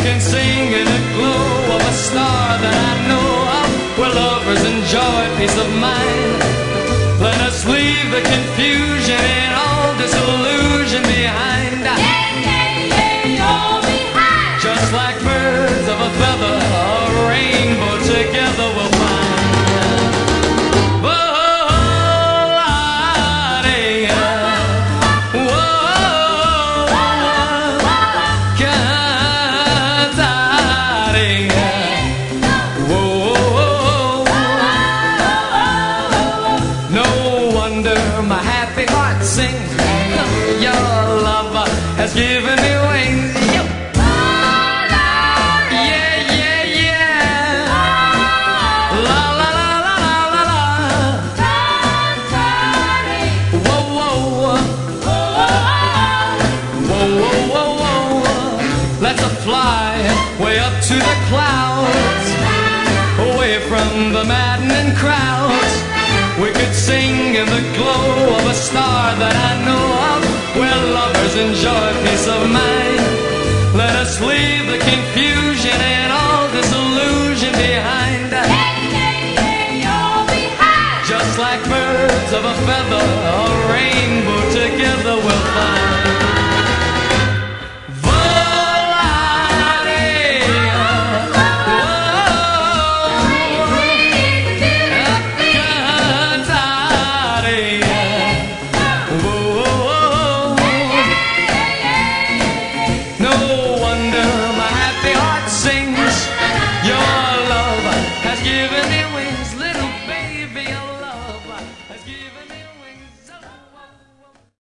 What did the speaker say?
can sing in the glow of a star that I know of, where lovers enjoy peace of mind. Let us leave the confusion and all disillusion behind. Just like birds of a feather, a rainbow together we'll find. My happy heart sings. Your love has given me wings. Yeah, yeah, yeah. La la la la la la la. Whoa, whoa, whoa, whoa, whoa, whoa. Let's fly way up to the clouds, away from the maddening crowds. We could sing in the glow of a star that I know of, where lovers enjoy peace of mind. Let us leave the confusion